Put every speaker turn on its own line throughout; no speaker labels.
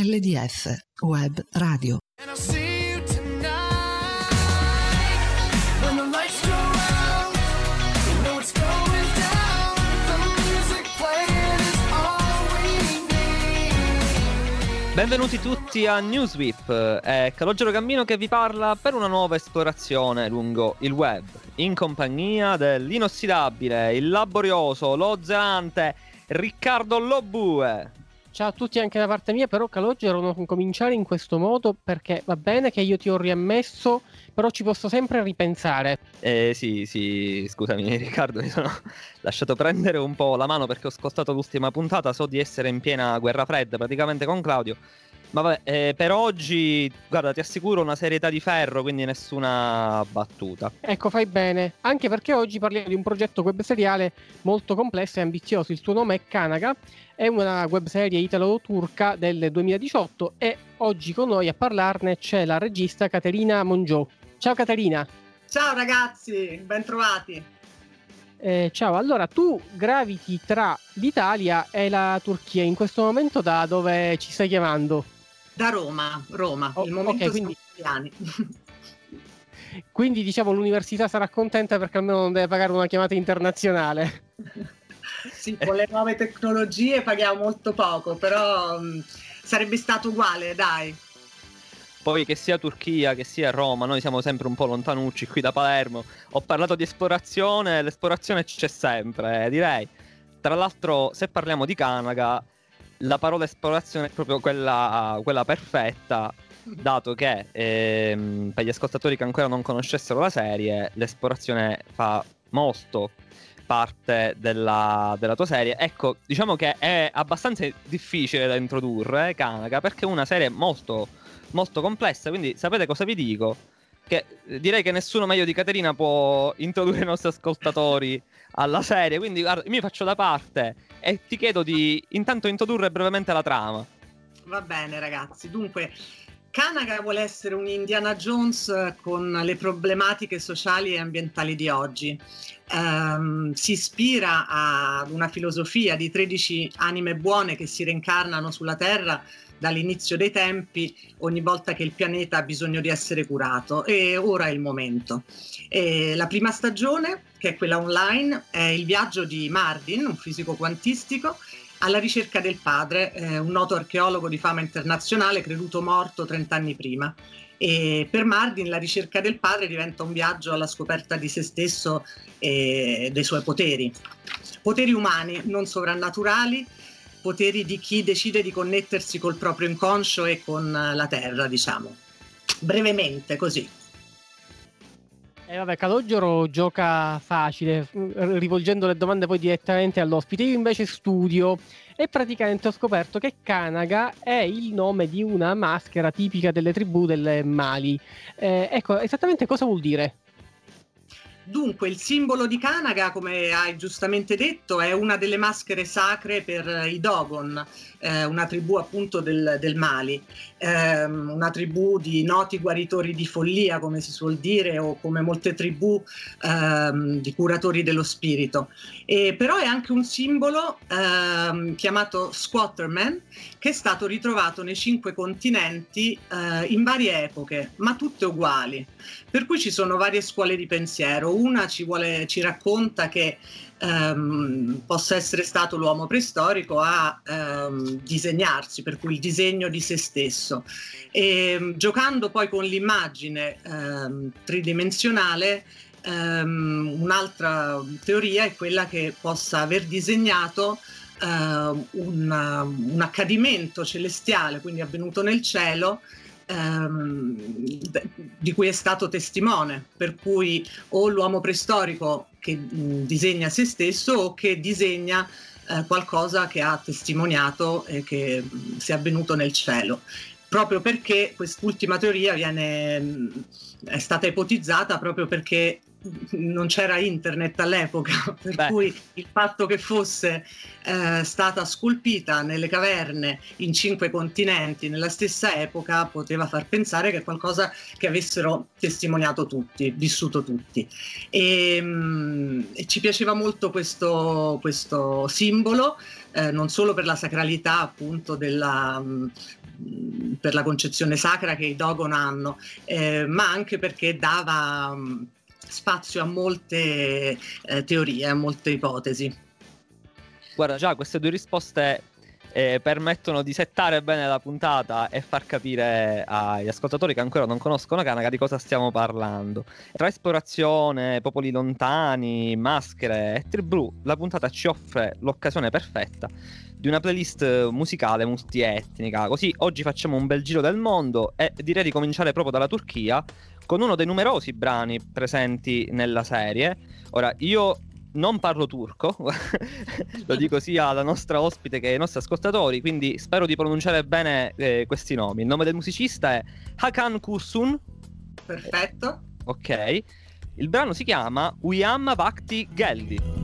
LDF Web Radio.
Benvenuti tutti a Newsweep, è Calogero Gambino che vi parla per una nuova esplorazione lungo il web, in compagnia dell'inossidabile, il laborioso, lo zelante Riccardo Lobue.
Ciao a tutti anche da parte mia, però Calogero non cominciare in questo modo perché va bene che io ti ho riammesso, però ci posso sempre ripensare.
Sì, scusami Riccardo, mi sono lasciato prendere un po' la mano perché ho ascoltato l'ultima puntata, so di essere in piena guerra fredda praticamente con Claudio. Ma vabbè, per oggi, guarda, ti assicuro una serietà di ferro, quindi nessuna battuta.
Ecco, fai bene, anche perché oggi parliamo di un progetto web seriale molto complesso e ambizioso. Il suo nome è Kanaga, è una webserie italo-turca del 2018 e oggi con noi a parlarne c'è la regista Caterina Mongiò. Ciao Caterina!
Ciao ragazzi, ben trovati!
Ciao, allora tu graviti tra l'Italia e la Turchia, in questo momento da dove ci stai chiamando?
Da Roma, il momento
okay, quindi...
italiani.
Quindi diciamo l'università sarà contenta perché almeno non deve pagare una chiamata internazionale.
Sì, con le nuove tecnologie paghiamo molto poco, però sarebbe stato uguale, dai.
Poi che sia Turchia, che sia Roma, noi siamo sempre un po' lontanucci qui da Palermo. Ho parlato di esplorazione, l'esplorazione c'è sempre, direi. Tra l'altro, se parliamo di Kanaga, la parola esplorazione è proprio quella perfetta, dato che per gli ascoltatori che ancora non conoscessero la serie, l'esplorazione fa molto parte della tua serie. Ecco, diciamo che è abbastanza difficile da introdurre, Kanaga, perché è una serie molto complessa, quindi sapete cosa vi dico? Che direi che nessuno meglio di Caterina può introdurre i nostri ascoltatori alla serie, quindi guarda, io mi faccio da parte e ti chiedo di intanto introdurre brevemente la trama.
Va bene ragazzi, dunque Kanaga vuole essere un Indiana Jones con le problematiche sociali e ambientali di oggi. Si ispira ad una filosofia di 13 anime buone che si reincarnano sulla Terra dall'inizio dei tempi, ogni volta che il pianeta ha bisogno di essere curato, e ora è il momento. La prima stagione, che è quella online, è il viaggio di Mardin, un fisico quantistico, alla ricerca del padre, un noto archeologo di fama internazionale creduto morto 30 anni prima. E per Mardin la ricerca del padre diventa un viaggio alla scoperta di se stesso e dei suoi poteri. Poteri umani, non sovrannaturali, poteri di chi decide di connettersi col proprio inconscio e con la terra, diciamo. Brevemente, così.
Vabbè, Calogero gioca facile, rivolgendo le domande poi direttamente all'ospite. Io invece studio e praticamente ho scoperto che Kanaga è il nome di una maschera tipica delle tribù del Mali. Ecco, esattamente cosa vuol dire?
Dunque, il simbolo di Kanaga, come hai giustamente detto, è una delle maschere sacre per i Dogon, una tribù appunto del Mali, una tribù di noti guaritori di follia, come si suol dire, o come molte tribù di curatori dello spirito. Però è anche un simbolo chiamato Squatterman, che è stato ritrovato nei 5 continenti in varie epoche, ma tutte uguali. Per cui ci sono varie scuole di pensiero. Una ci racconta che possa essere stato l'uomo preistorico a disegnarsi, per cui il disegno di se stesso. E giocando poi con l'immagine tridimensionale, un'altra teoria è quella che possa aver disegnato un accadimento celestiale, quindi avvenuto nel cielo, di cui è stato testimone, per cui o l'uomo preistorico che disegna se stesso o che disegna qualcosa che ha testimoniato e che sia avvenuto nel cielo, proprio perché quest'ultima teoria è stata ipotizzata proprio perché non c'era internet all'epoca, per cui il fatto che fosse stata scolpita nelle caverne in 5 continenti nella stessa epoca poteva far pensare che è qualcosa che avessero testimoniato tutti, vissuto tutti. E ci piaceva molto questo simbolo, non solo per la sacralità appunto per la concezione sacra che i Dogon hanno, ma anche perché dava spazio a molte teorie, a molte ipotesi.
Guarda, già queste due risposte permettono di settare bene la puntata e far capire agli ascoltatori che ancora non conoscono Kanaga di cosa stiamo parlando. Tra esplorazione, popoli lontani, maschere e tribù, la puntata ci offre l'occasione perfetta di una playlist musicale multietnica. Così oggi facciamo un bel giro del mondo e direi di cominciare proprio dalla Turchia con uno dei numerosi brani presenti nella serie. Ora, io non parlo turco, lo dico sia alla nostra ospite che ai nostri ascoltatori, quindi spero di pronunciare bene questi nomi. Il nome del musicista è Hakan Kursun.
Perfetto.
Ok. Il brano si chiama Uyama Vakti Geldi.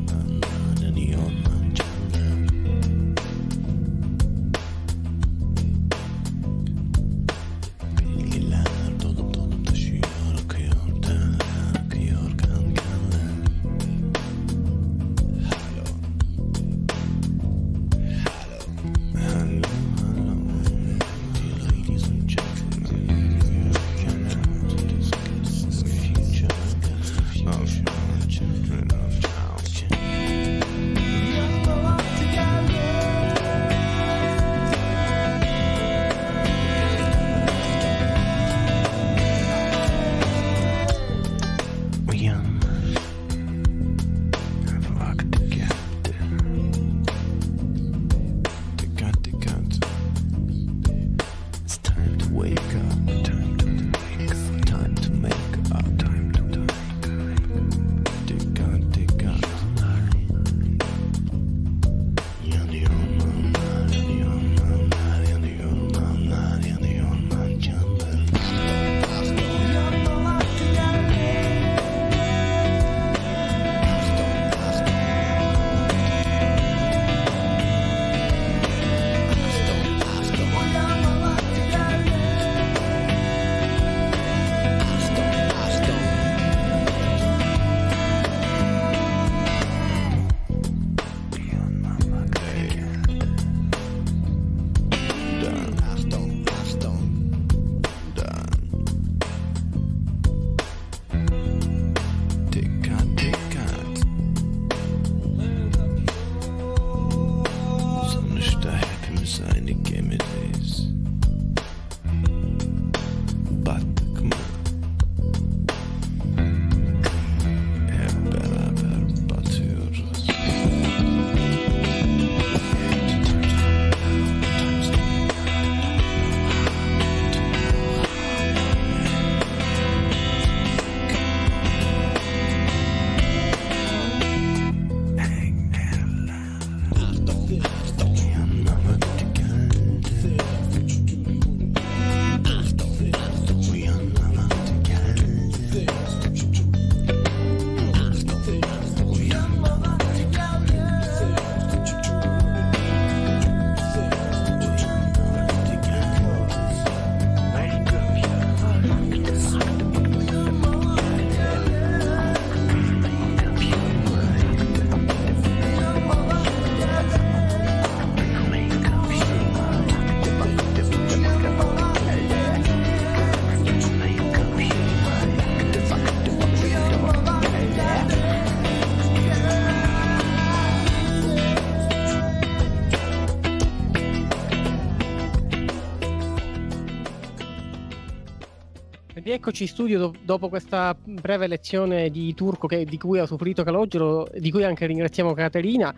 Eccoci in studio dopo questa breve lezione di turco di cui ha usufruito Calogero, di cui anche ringraziamo Caterina.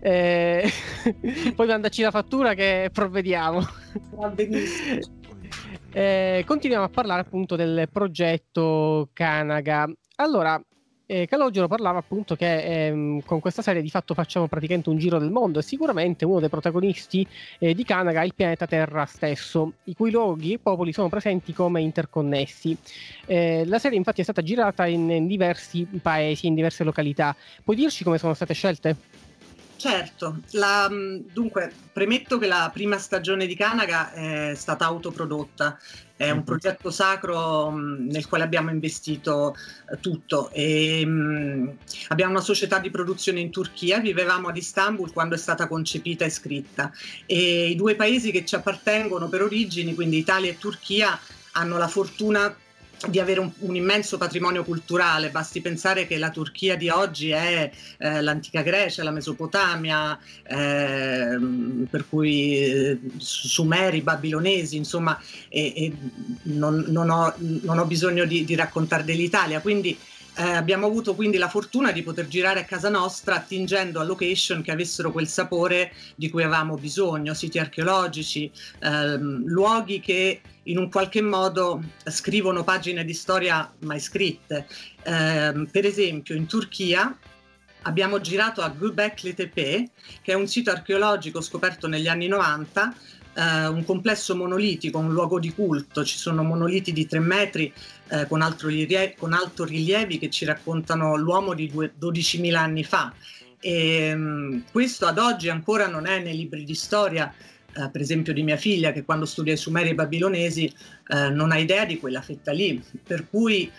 Poi mandaci la fattura che provvediamo.
Va benissimo.
Continuiamo a parlare appunto del progetto Kanaga. Allora, Calogero parlava appunto che con questa serie di fatto facciamo praticamente un giro del mondo e sicuramente uno dei protagonisti di Kanaga è il pianeta Terra stesso, i cui luoghi e popoli sono presenti come interconnessi. La serie infatti è stata girata in diversi paesi, in diverse località. Puoi dirci come sono state scelte?
Certo, dunque premetto che la prima stagione di Kanaga è stata autoprodotta, è un progetto sacro nel quale abbiamo investito tutto e abbiamo una società di produzione in Turchia, vivevamo ad Istanbul quando è stata concepita e scritta e i due paesi che ci appartengono per origini, quindi Italia e Turchia, hanno la fortuna di avere un immenso patrimonio culturale. Basti pensare che la Turchia di oggi è l'antica Grecia, la Mesopotamia, per cui Sumeri, Babilonesi, insomma, non ho bisogno di raccontare dell'Italia, quindi abbiamo avuto quindi la fortuna di poter girare a casa nostra attingendo a location che avessero quel sapore di cui avevamo bisogno, siti archeologici, luoghi che in un qualche modo scrivono pagine di storia mai scritte. Per esempio in Turchia abbiamo girato a Göbekli Tepe, che è un sito archeologico scoperto negli anni 90, un complesso monolitico, un luogo di culto. Ci sono monoliti di 3 metri con altorilievi che ci raccontano l'uomo di 12.000 anni fa. E questo ad oggi ancora non è nei libri di storia, per esempio di mia figlia, che quando studia i Sumeri e i Babilonesi non ha idea di quella fetta lì, per cui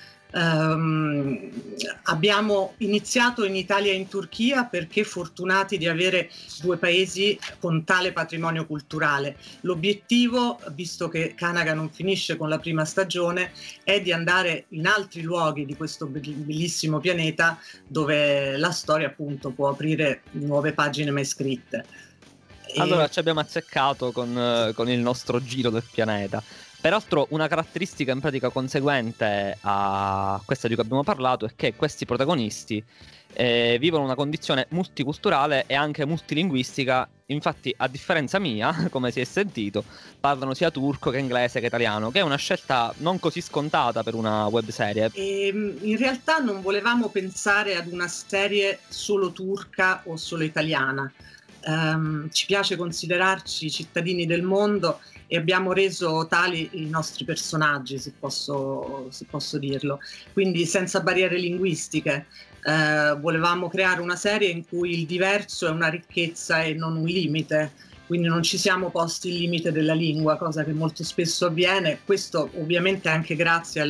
abbiamo iniziato in Italia e in Turchia perché fortunati di avere due paesi con tale patrimonio culturale. L'obiettivo, visto che Kanaga non finisce con la prima stagione, è di andare in altri luoghi di questo bellissimo pianeta dove la storia appunto può aprire nuove pagine mai scritte.
Allora ci abbiamo azzeccato con il nostro giro del pianeta. Peraltro una caratteristica in pratica conseguente a questa di cui abbiamo parlato è che questi protagonisti vivono una condizione multiculturale e anche multilinguistica. Infatti, a differenza mia, come si è sentito, parlano sia turco che inglese che italiano, che è una scelta non così scontata per una webserie.
In realtà non volevamo pensare ad una serie solo turca o solo italiana. Ci piace considerarci cittadini del mondo e abbiamo reso tali i nostri personaggi, se posso dirlo, quindi senza barriere linguistiche. Volevamo creare una serie in cui il diverso è una ricchezza e non un limite, quindi non ci siamo posti il limite della lingua, cosa che molto spesso avviene. Questo ovviamente anche grazie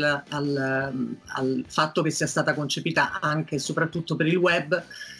al fatto che sia stata concepita anche e soprattutto per il web,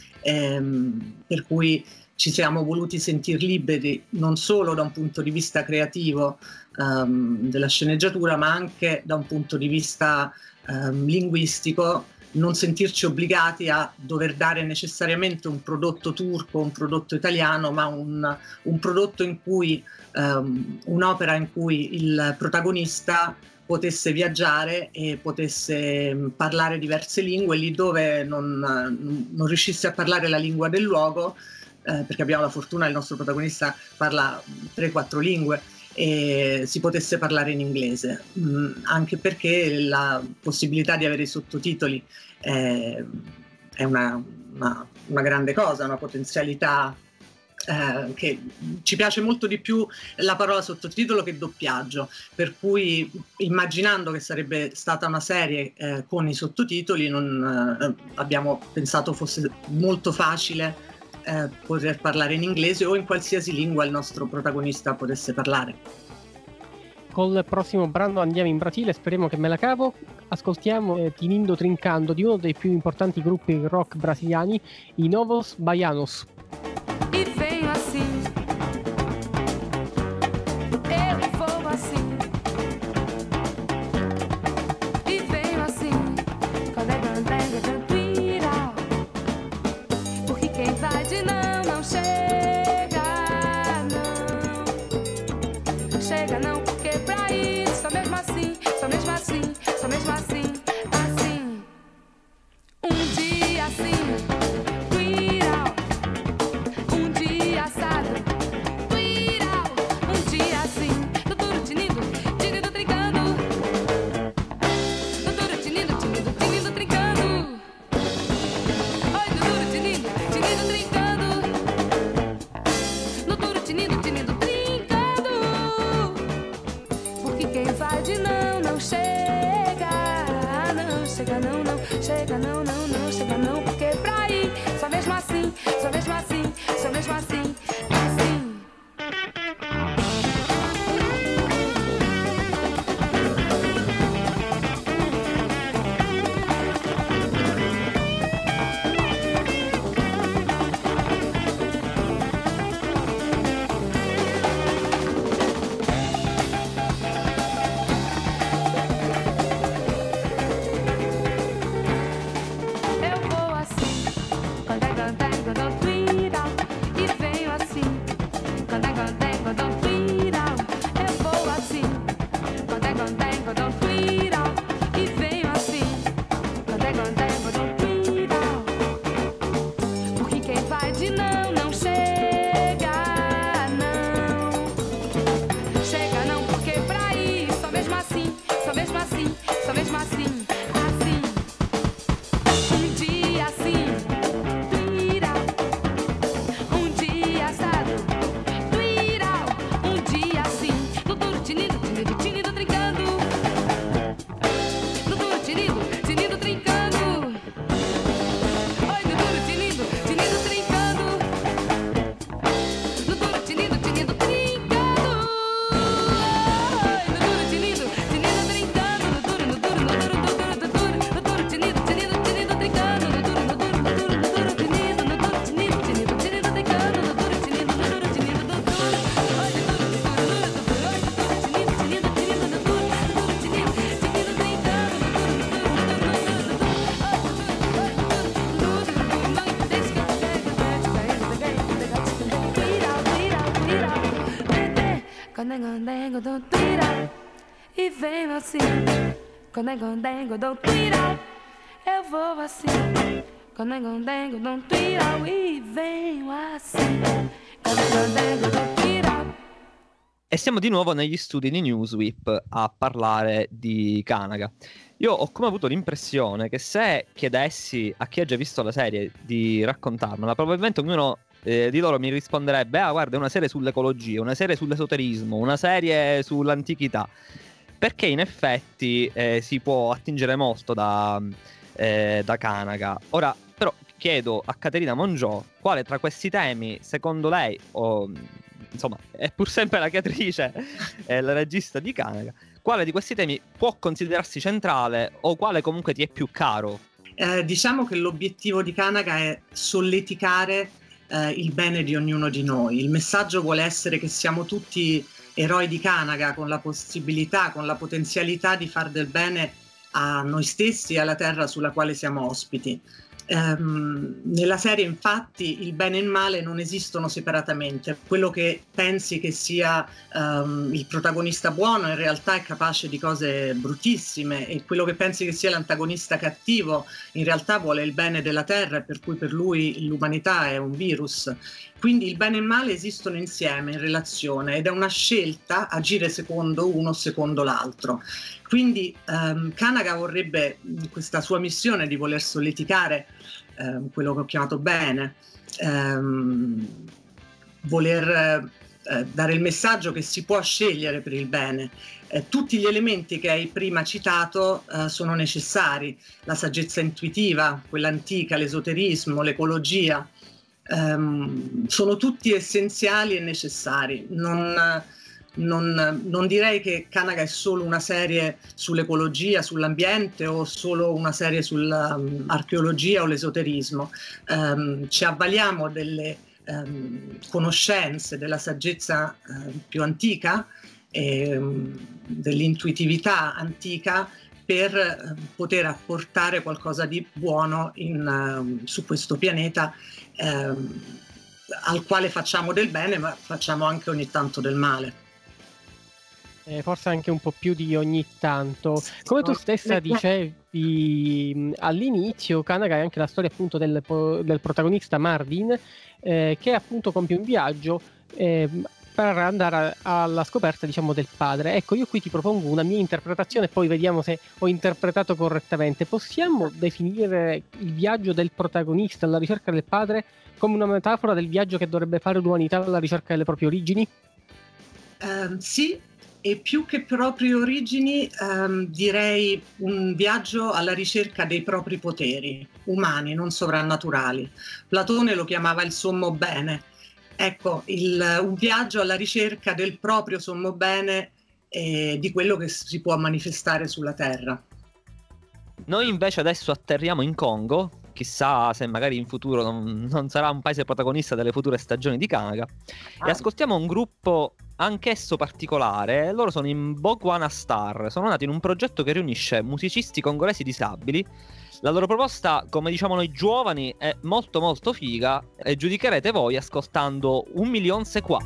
per cui ci siamo voluti sentir liberi non solo da un punto di vista creativo della sceneggiatura, ma anche da un punto di vista linguistico, non sentirci obbligati a dover dare necessariamente un prodotto turco, un prodotto italiano, ma un prodotto in cui un'opera in cui il protagonista potesse viaggiare e potesse parlare diverse lingue lì dove non riuscisse a parlare la lingua del luogo, perché abbiamo la fortuna, il nostro protagonista parla 3-4 lingue e si potesse parlare in inglese, anche perché la possibilità di avere i sottotitoli è una grande cosa, una potenzialità che ci piace molto di più la parola sottotitolo che doppiaggio, per cui immaginando che sarebbe stata una serie con i sottotitoli abbiamo pensato fosse molto facile poter parlare in inglese o in qualsiasi lingua il nostro protagonista potesse parlare.
Col prossimo brano andiamo in Brasile, speriamo che me la cavo. Ascoltiamo Tinindo Trincando di uno dei più importanti gruppi rock brasiliani, i Novos Baianos.
E venho assim, eu vou assim, e venho assim, quando é grande tranquila, porque quem vai de não chega, não chega não, porque pra isso, só mesmo assim, só mesmo assim, só mesmo assim, assim, dia assim. Chega não, chega não, porque pra ir, só mesmo assim, só mesmo assim, só twira e venho assim. Condengo, dou twira, eu vou assim. Condengo, dou twira e venho assim. Condengo, dou twira.
E siamo di nuovo negli studi di Newsweek a parlare di Kananga. Io ho come avuto l'impressione che se chiedessi a chi ha già visto la serie di raccontarmela, probabilmente ognuno di loro mi risponderebbe: ah, guarda, è una serie sull'ecologia, una serie sull'esoterismo, una serie sull'antichità. Perché in effetti si può attingere molto da Kananga. Ora, però, chiedo a Caterina Mongiò quale tra questi temi, secondo lei, insomma, è pur sempre la creatrice e la regista di Kananga, quale di questi temi può considerarsi centrale o quale comunque ti è più caro?
Diciamo che l'obiettivo di Kananga è solleticare il bene di ognuno di noi. Il messaggio vuole essere che siamo tutti eroi di Kananga, con la possibilità, con la potenzialità di far del bene a noi stessi e alla terra sulla quale siamo ospiti. Nella serie infatti il bene e il male non esistono separatamente. Quello che pensi che sia il protagonista buono in realtà è capace di cose bruttissime, e quello che pensi che sia l'antagonista cattivo in realtà vuole il bene della terra, e per cui per lui l'umanità è un virus. Quindi il bene e il male esistono insieme, in relazione, ed è una scelta agire secondo uno, secondo l'altro. Quindi Kananga vorrebbe, questa sua missione di voler solleticare quello che ho chiamato bene, voler dare il messaggio che si può scegliere per il bene. Tutti gli elementi che hai prima citato sono necessari: la saggezza intuitiva, quella antica, l'esoterismo, l'ecologia, sono tutti essenziali e necessari. Non direi che Kananga è solo una serie sull'ecologia, sull'ambiente, o solo una serie sull'archeologia o l'esoterismo. Ci avvaliamo delle conoscenze, della saggezza più antica, dell'intuitività antica, per poter apportare qualcosa di buono su questo pianeta, al quale facciamo del bene, ma facciamo anche ogni tanto del male.
Forse anche un po' più di ogni tanto. Come tu stessa dicevi all'inizio, Kananga è anche la storia appunto del protagonista Marvin, che appunto compie un viaggio per andare alla scoperta, diciamo, del padre. Ecco, io qui ti propongo una mia interpretazione e poi vediamo se ho interpretato correttamente. Possiamo definire il viaggio del protagonista alla ricerca del padre come una metafora del viaggio che dovrebbe fare l'umanità alla ricerca delle proprie origini?
Sì. E più che proprie origini, direi un viaggio alla ricerca dei propri poteri umani, non sovrannaturali. Platone lo chiamava il sommo bene. Ecco, un viaggio alla ricerca del proprio sommo bene e di quello che si può manifestare sulla Terra.
Noi invece adesso atterriamo in Congo. Chissà se magari in futuro non sarà un paese protagonista delle future stagioni di Kananga. E ascoltiamo un gruppo anch'esso particolare. Loro sono in Bogwana Star. Sono nati in un progetto che riunisce musicisti congolesi disabili. La loro proposta, come diciamo noi giovani, è molto molto figa, e giudicherete voi ascoltando 1 Million C'est Quoi.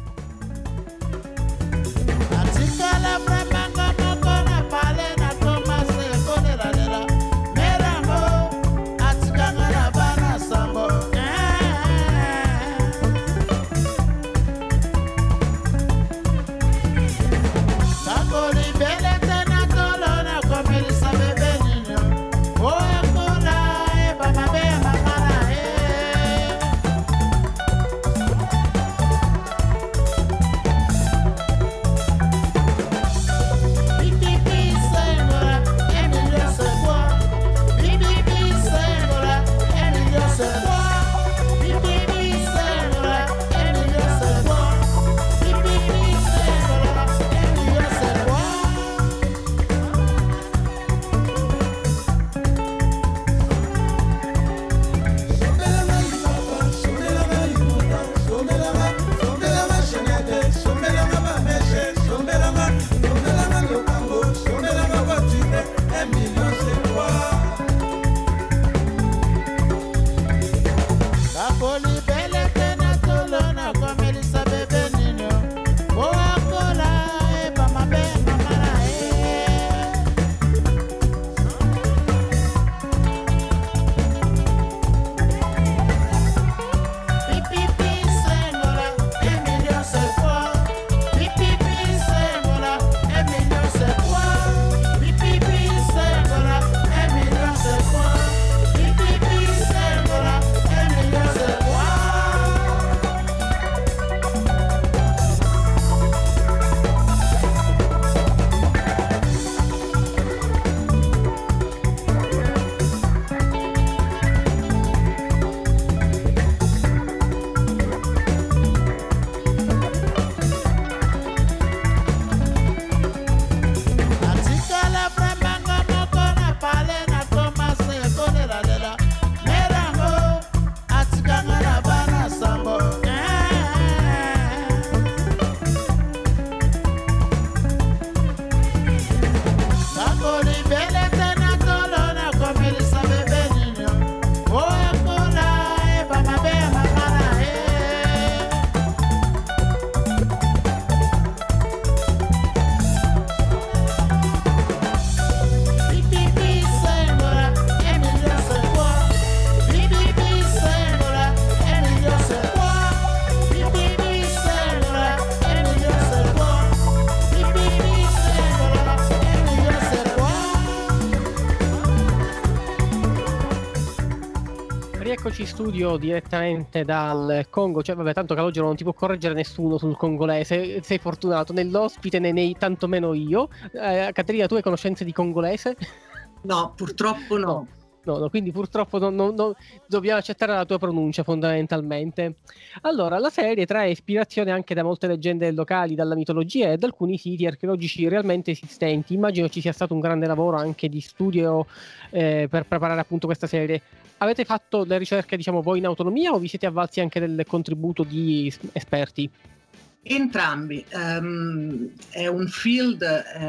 eccoci in studio direttamente dal Congo, cioè vabbè, tanto Calogero non ti può correggere nessuno sul congolese, sei fortunato, nell'ospite ne tantomeno io. Caterina, tu hai conoscenze di congolese?
No, purtroppo no.
No, quindi purtroppo dobbiamo accettare la tua pronuncia fondamentalmente. Allora, la serie trae ispirazione anche da molte leggende locali, dalla mitologia e da alcuni siti archeologici realmente esistenti. Immagino ci sia stato un grande lavoro anche di studio per preparare appunto questa serie. Avete fatto le ricerche, diciamo, voi in autonomia o vi siete avvalsi anche del contributo di esperti?
Entrambi. È un field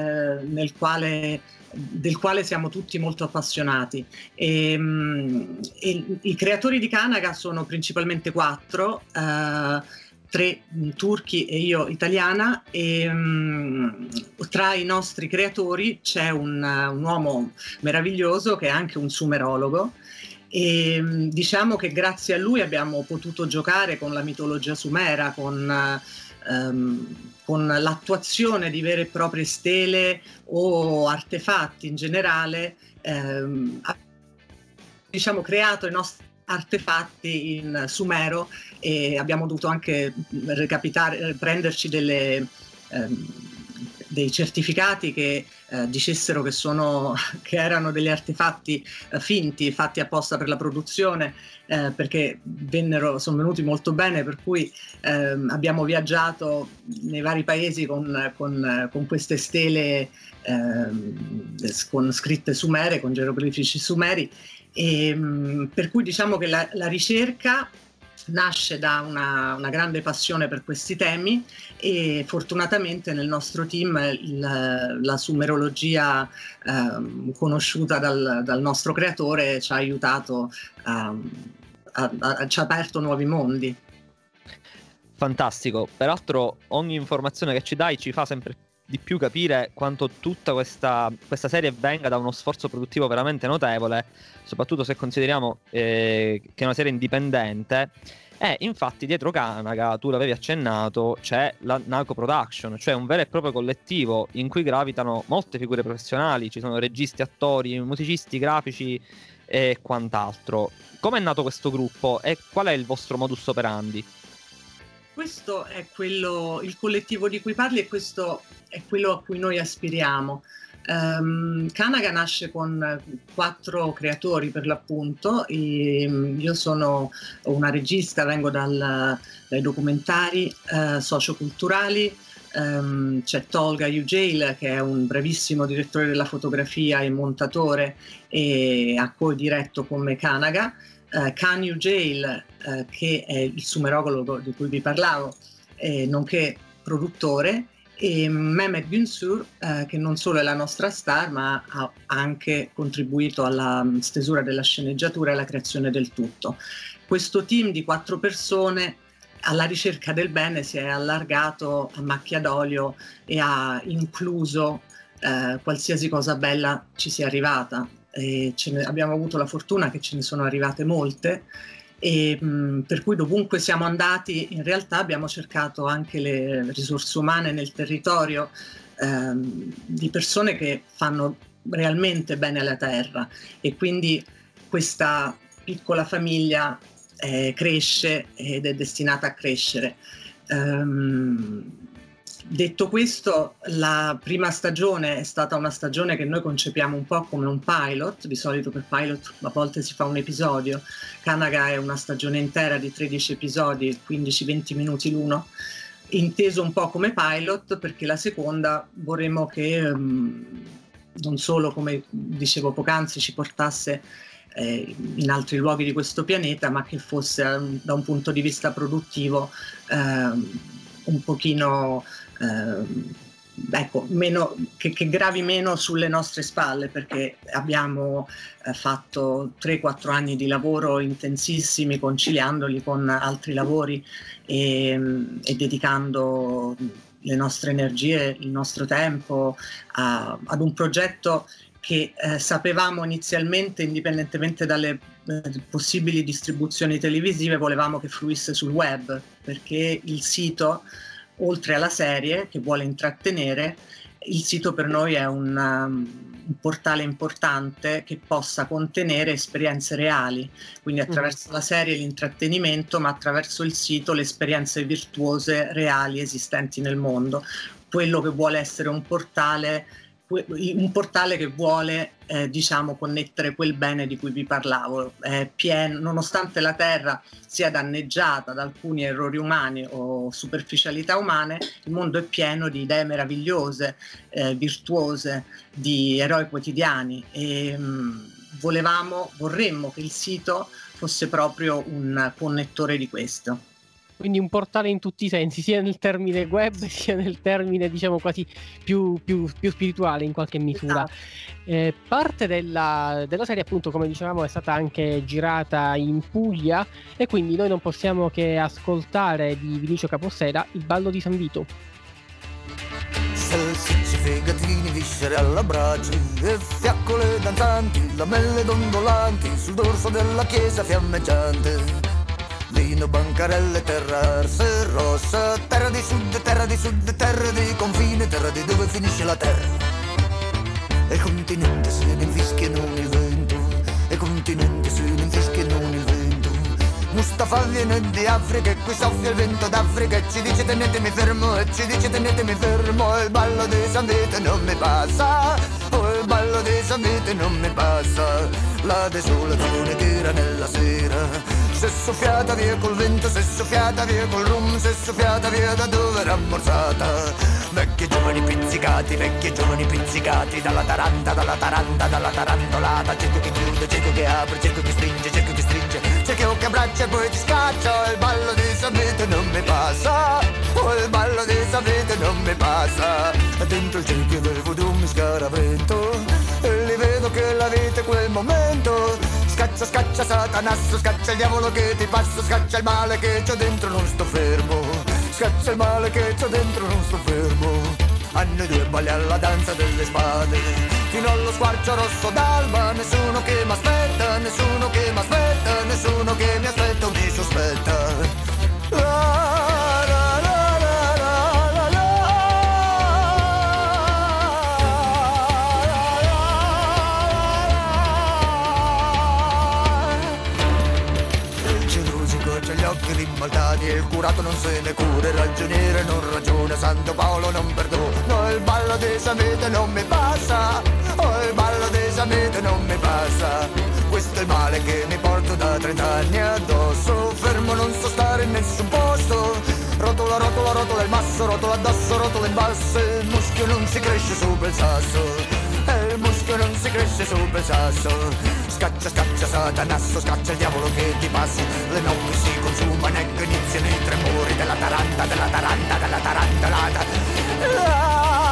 del quale siamo tutti molto appassionati e i creatori di Kanaga sono principalmente 4, 3 turchi e io italiana, e tra i nostri creatori c'è un uomo meraviglioso che è anche un sumerologo, e diciamo che grazie a lui abbiamo potuto giocare con la mitologia sumera, con l'attuazione di vere e proprie stele o artefatti in generale, diciamo creato i nostri artefatti in sumero, e abbiamo dovuto anche prenderci dei certificati che dicessero che erano degli artefatti finti, fatti apposta per la produzione, perché sono venuti molto bene, per cui abbiamo viaggiato nei vari paesi con queste stele con scritte sumere, con geroglifici sumeri, e per cui diciamo che la ricerca nasce da una grande passione per questi temi, e fortunatamente nel nostro team la sumerologia conosciuta dal nostro creatore ci ha aiutato, ci ha aperto nuovi mondi.
Fantastico, peraltro ogni informazione che ci dai ci fa sempre di più capire quanto tutta questa serie venga da uno sforzo produttivo veramente notevole, soprattutto se consideriamo che è una serie indipendente. Infatti dietro Kanaga, tu l'avevi accennato, c'è la Nako Production, cioè un vero e proprio collettivo in cui gravitano molte figure professionali, ci sono registi, attori, musicisti, grafici e quant'altro. Come è nato questo gruppo e qual è il vostro modus operandi?
Questo è il collettivo di cui parli, e questo è quello a cui noi aspiriamo. Kanaga nasce con 4 creatori per l'appunto. Io sono una regista, vengo dai documentari socioculturali. C'è Tolga Yücel, che è un bravissimo direttore della fotografia e montatore, e ha co-diretto come Kanaga. Can Yücel, che è il sumerologo di cui vi parlavo, nonché produttore, e Mehmet Günsur, che non solo è la nostra star, ma ha anche contribuito alla stesura della sceneggiatura e alla creazione del tutto. Questo team di 4 persone alla ricerca del bene si è allargato a macchia d'olio e ha incluso qualsiasi cosa bella ci sia arrivata. Abbiamo avuto la fortuna che ce ne sono arrivate molte, e per cui dovunque siamo andati in realtà abbiamo cercato anche le risorse umane nel territorio, di persone che fanno realmente bene alla terra, e quindi questa piccola famiglia cresce ed è destinata a crescere. Detto questo, la prima stagione è stata una stagione che noi concepiamo un po' come un pilot. Di solito per pilot a volte si fa un episodio. Kanaga è una stagione intera di 13 episodi, 15-20 minuti l'uno, inteso un po' come pilot, perché la seconda vorremmo che non solo, come dicevo poc'anzi, ci portasse in altri luoghi di questo pianeta, ma che fosse da un punto di vista produttivo un pochino che gravi meno sulle nostre spalle, perché abbiamo fatto 3-4 anni di lavoro intensissimi, conciliandoli con altri lavori e dedicando le nostre energie, il nostro tempo ad un progetto che sapevamo inizialmente, indipendentemente dalle possibili distribuzioni televisive, volevamo che fluisse sul web, perché il sito, oltre alla serie che vuole intrattenere, il sito per noi è un un portale importante che possa contenere esperienze reali, quindi attraverso la serie l'intrattenimento, ma attraverso il sito le esperienze virtuose reali esistenti nel mondo. Quello che vuole essere un portale che vuole connettere quel bene di cui vi parlavo, nonostante la Terra sia danneggiata da alcuni errori umani o superficialità umane, il mondo è pieno di idee meravigliose, virtuose, di eroi quotidiani, e vorremmo che il sito fosse proprio un connettore di questo.
Quindi un portale in tutti i sensi, sia nel termine web sia nel termine diciamo quasi più spirituale in qualche misura. Parte della serie, appunto, come dicevamo, è stata anche girata in Puglia, e quindi noi non possiamo che ascoltare di Vinicio Capossela Il ballo di San Vito.
Salsicce, fegatini, viscere alla brace e fiaccole danzanti, lamelle dondolanti sul dorso della chiesa fiammeggiante. Vino, bancarelle, terra arsa e rossa, terra di sud, terra di confine, terra di dove finisce la terra. E il continente se ne infischia non il vento, e il continente se ne infischia non il vento. Mustafa viene di Africa e qui soffia il vento d'Africa e ci dice tenetemi fermo, e ci dice tenetemi fermo. Il ballo di San Vito non mi passa, oh il ballo di San Vito non mi passa. La desolazione che era nella sera, s'è soffiata via col vento, s'è soffiata via col rum, s'è soffiata via da dove era ammorzata. Vecchi giovani pizzicati, dalla taranta, dalla tarantolata. Cerco che chiude, cerco che apre, cerco che stringe, cerco che abbraccia e poi ti scaccia. Il ballo di San Vito non mi passa, oh il ballo di San Vito non mi passa. Dentro il cerchio del voodoo mi scaravento, e li vedo che la vita è quel momento. Scaccia Satanasso, scaccia il diavolo che ti passa, scaccia il male che c'ho dentro, non sto fermo. Scaccia il male che c'ho dentro, non sto fermo. Hanno i due balli alla danza delle spade, fino allo squarcio rosso d'alba. Nessuno che m'aspetta, nessuno che m'aspetta, nessuno che mi aspetta o mi sospetta. Ribaltati e il curato non se ne cura, il ragioniere non ragiona, Santo Paolo non perdona. Il ballo di San Vito non mi passa, oh il ballo di San Vito non mi passa. Questo è il male che mi porto da 30 anni addosso, fermo non so stare in nessun posto. Rotola il masso, rotola addosso, rotola in basso, il muschio non si cresce sopra il sasso, il muschio non si cresce sopra il sasso. Scaccia Satanasso, scaccia il diavolo che ti passa. Le notti si consumano, ecco iniziano i tremori della tarantolata.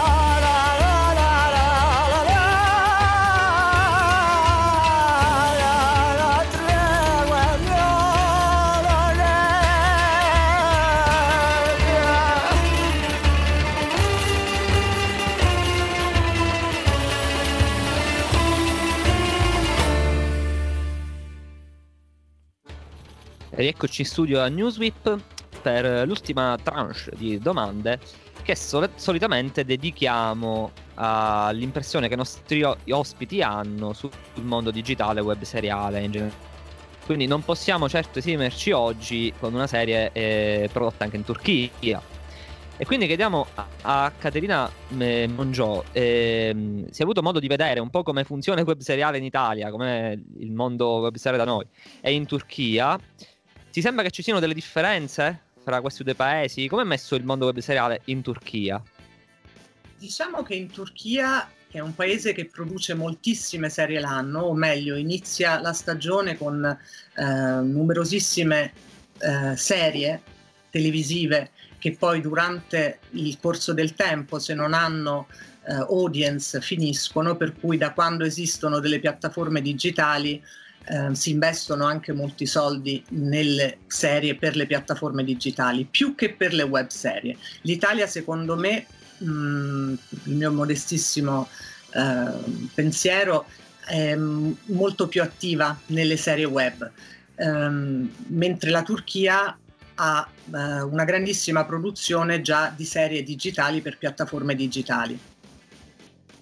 E eccoci in studio a Newsweek per l'ultima tranche di domande che solitamente dedichiamo all'impressione che i nostri ospiti hanno sul mondo digitale, web seriale in generale. Quindi non possiamo certo esimerci oggi con una serie prodotta anche in Turchia. E quindi chiediamo a Caterina Mongiò se ha avuto modo di vedere un po' come funziona il web seriale in Italia, com'è il mondo web seriale da noi e in Turchia. Ti sembra che ci siano delle differenze fra questi due paesi? Come è messo il mondo web seriale in Turchia?
Diciamo che in Turchia, che è un paese che produce moltissime serie l'anno, o meglio, inizia la stagione con numerosissime serie televisive che poi durante il corso del tempo, se non hanno audience, finiscono, per cui da quando esistono delle piattaforme digitali si investono anche molti soldi nelle serie per le piattaforme digitali, più che per le web serie. L'Italia, secondo me, il mio modestissimo pensiero, è molto più attiva nelle serie web, mentre la Turchia ha una grandissima produzione già di serie digitali per piattaforme digitali.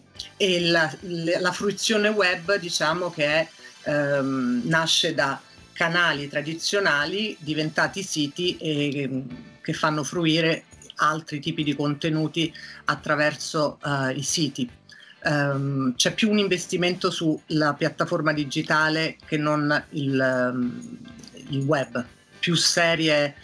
e la fruizione web, diciamo che nasce da canali tradizionali diventati siti e che fanno fruire altri tipi di contenuti attraverso i siti. C'è più un investimento sulla piattaforma digitale che non il web, più serie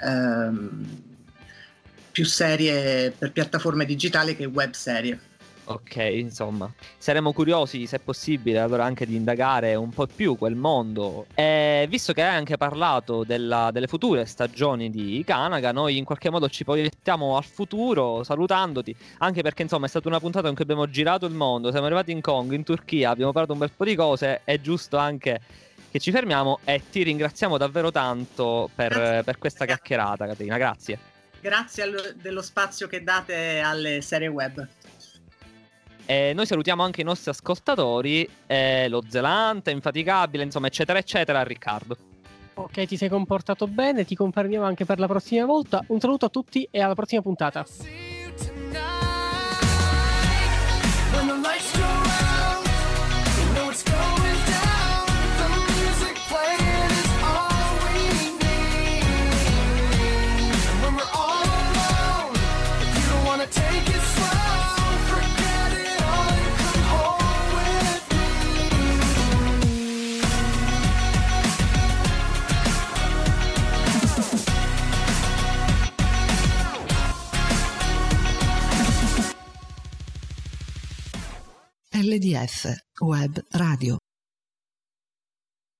per piattaforme digitali che web serie.
Ok, insomma, saremo curiosi, se possibile, allora anche di indagare un po' più quel mondo. E visto che hai anche parlato delle future stagioni di Kanaga, noi in qualche modo ci proiettiamo al futuro salutandoti, anche perché insomma è stata una puntata in cui abbiamo girato il mondo, siamo arrivati in Congo, in Turchia, abbiamo parlato un bel po' di cose, è giusto anche che ci fermiamo e ti ringraziamo davvero tanto per questa chiacchierata, Caterina, grazie.
Grazie dello spazio che date alle serie web.
E noi salutiamo anche i nostri ascoltatori, lo zelante, infaticabile, insomma, eccetera, eccetera, Riccardo.
Ok, ti sei comportato bene, ti confermiamo anche per la prossima volta. Un saluto a tutti e alla prossima puntata.
LDF Web Radio.